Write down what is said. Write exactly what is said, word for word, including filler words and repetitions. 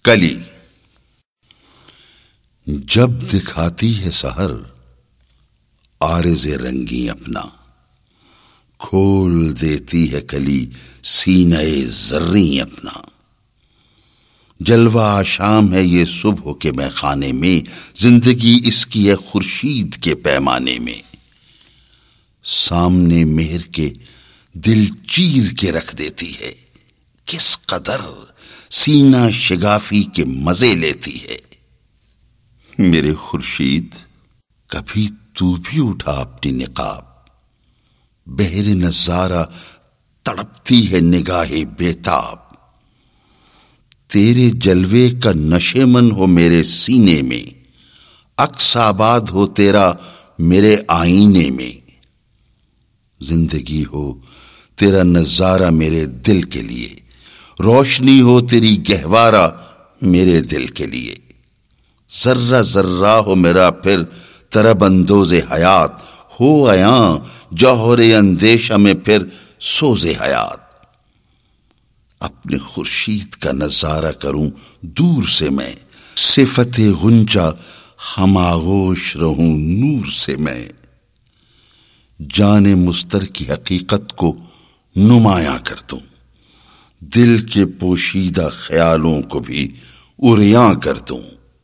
کلی۔ جب دکھاتی ہے سحر عارض رنگی اپنا، کھول دیتی ہے کلی سینہ زریں اپنا۔ جلوہ شام ہے یہ صبح کے میخانے میں، زندگی اس کی ہے خورشید کے پیمانے میں۔ سامنے مہر کے دل چیر کے رکھ دیتی ہے، کس قدر سینہ شگافی کے مزے لیتی ہے۔ میرے خورشید کبھی تو بھی اٹھا اپنی نقاب، بہر نظارہ تڑپتی ہے نگاہ بیتاب۔ تیرے جلوے کا نشے من ہو میرے سینے میں، عکس آباد ہو تیرا میرے آئینے میں۔ زندگی ہو تیرا نظارہ میرے دل کے لیے، روشنی ہو تیری گہوارہ میرے دل کے لیے۔ ذرہ ذرہ ہو میرا پھر طرب اندوز حیات، ہو عیاں جوہر اندیشہ میں پھر سوز حیات۔ اپنے خورشید کا نظارہ کروں دور سے میں، صفت غنچہ ہم آغوش رہوں نور سے میں۔ جان مستر کی حقیقت کو نمایاں کر دوں، دل کے پوشیدہ خیالوں کو بھی عریاں کر دوں۔